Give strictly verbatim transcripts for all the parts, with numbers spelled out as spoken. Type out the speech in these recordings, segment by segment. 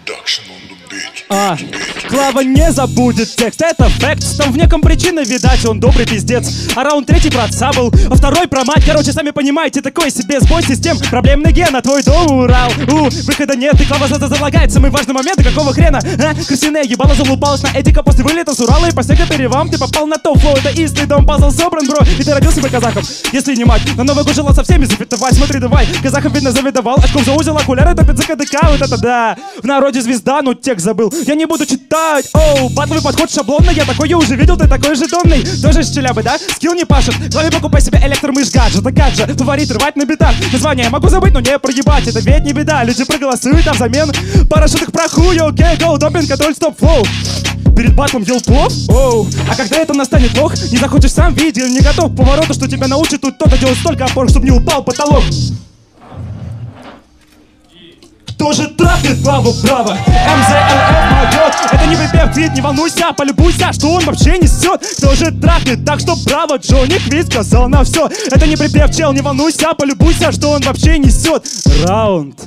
А, Клава не забудет текст, это факт. Там в неком причины, видать, он добрый пиздец. А раунд третий про отца был, а второй про мать. Короче, сами понимаете, такой себе сбой систем. Проблемный ген, а твой дом Урал. У, выхода нет, и Клава залагает. Самый важный момент, и какого хрена? А, крысиная ебало залупалась на Эдика после вылета с Урала. И по снегу перевам ты попал на топ-флоу. Это истый дом, пазл собран, бро. И ты родился бы казахом, если не мать. На Новый год желал со всеми зафитовать. Смотри, давай, казахов видно завидовал. Очком заузил окуляры, топит за КДК. Вот это да. В народе звезда, ну текст забыл. Я не буду читать. Оу, батловый подход шаблонный. Я такой уже видел, ты такой же донный. Тоже из Челябы, да? Скилл не пашет. Главе покупай себе электромыш гаджет. А как же, фаворит рвать на битах. Название я могу забыть, но не проебать. Это ведь не беда. Люди проголосуют, а взамен пара шуток про хуй. Окей, гоу, допинг, контроль, стоп, флоу. Перед батлом ел плов? Оу, а когда это настанет плох? Не захочешь сам, видел, не готов к повороту, что тебя научит тут кто-то делать столько опор, чтобы не упал потолок. Кто же трахает Клаву право? эм зэ эл эф молодет. Это не припев, твит, не волнуйся, полюбуйся, что он вообще несет. Кто же трахает, так что браво, Джонни Квит сказал на все. Это не припев, чел, не волнуйся, полюбуйся, что он вообще несет. Раунд.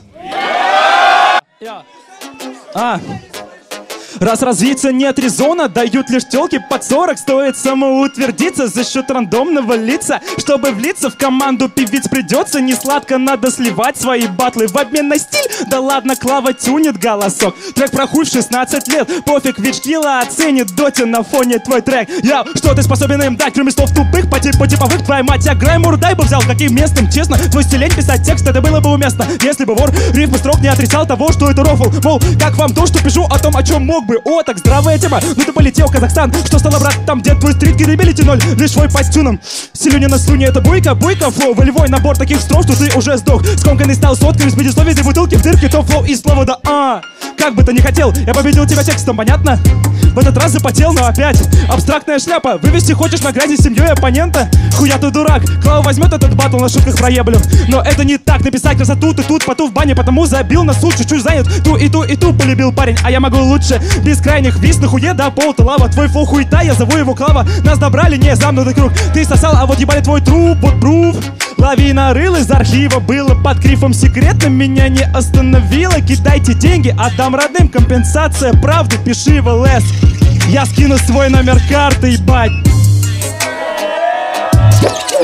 А. Раз развиться нет резона, дают лишь тёлки под сорок. Стоит самоутвердиться за счет рандомного лица. Чтобы влиться в команду певиц придется. Не сладко, надо сливать свои батлы в обмен на стиль. Да ладно, Клава тюнит голосок. Трек про хуй в шестнадцать лет. Пофиг, Вичкила оценит доте на фоне твой трек. Я, что ты способен им дать, кроме слов тупых, по типу типовых? Твоя мать, я Граймур дай бы взял, каким местом, честно. Твой стилень писать текст, это было бы уместно. Если бы вор рифмы строк не отрицал того, что это рофл. Мол, как вам то, что пишу о том, о чем мог бы. О, так здравая тема, ну ты полетел, Казахстан. Что стало, брат, там, где твой стрит крedibility ноль. Лишь свой по стюнам. Силюня на струне, это буйка, буйка, флоу. Волевой набор таких стров, что ты уже сдох. Скомканный стал соткой, из предисловий, две бутылки в дырке, то флоу и слово да а. Как бы ты ни хотел, я победил тебя текстом, понятно? В этот раз запотел, но опять абстрактная шляпа. Вывести хочешь на грязи с семьей оппонента? Хуя ты дурак, Клава возьмет этот батл на шутках проеблю. Но это не так, написать красоту ты тут, поту в бане. Потому забил на суд, чуть-чуть занят. Ту и ту и ту полюбил парень. А я могу лучше, без крайних виз на хуе до пол ты лава. Твой флоу хуета, я зову его Клава. Нас добрали, не замкнутый круг. Ты сосал, а вот ебали твой труп, вот пруф. Лавина рыл из архива, было под грифом секретным. Меня не остановило, кидайте деньги, отдам родным. Компенсация правды, пиши в ЛС. Я скину свой номер карты, ебать.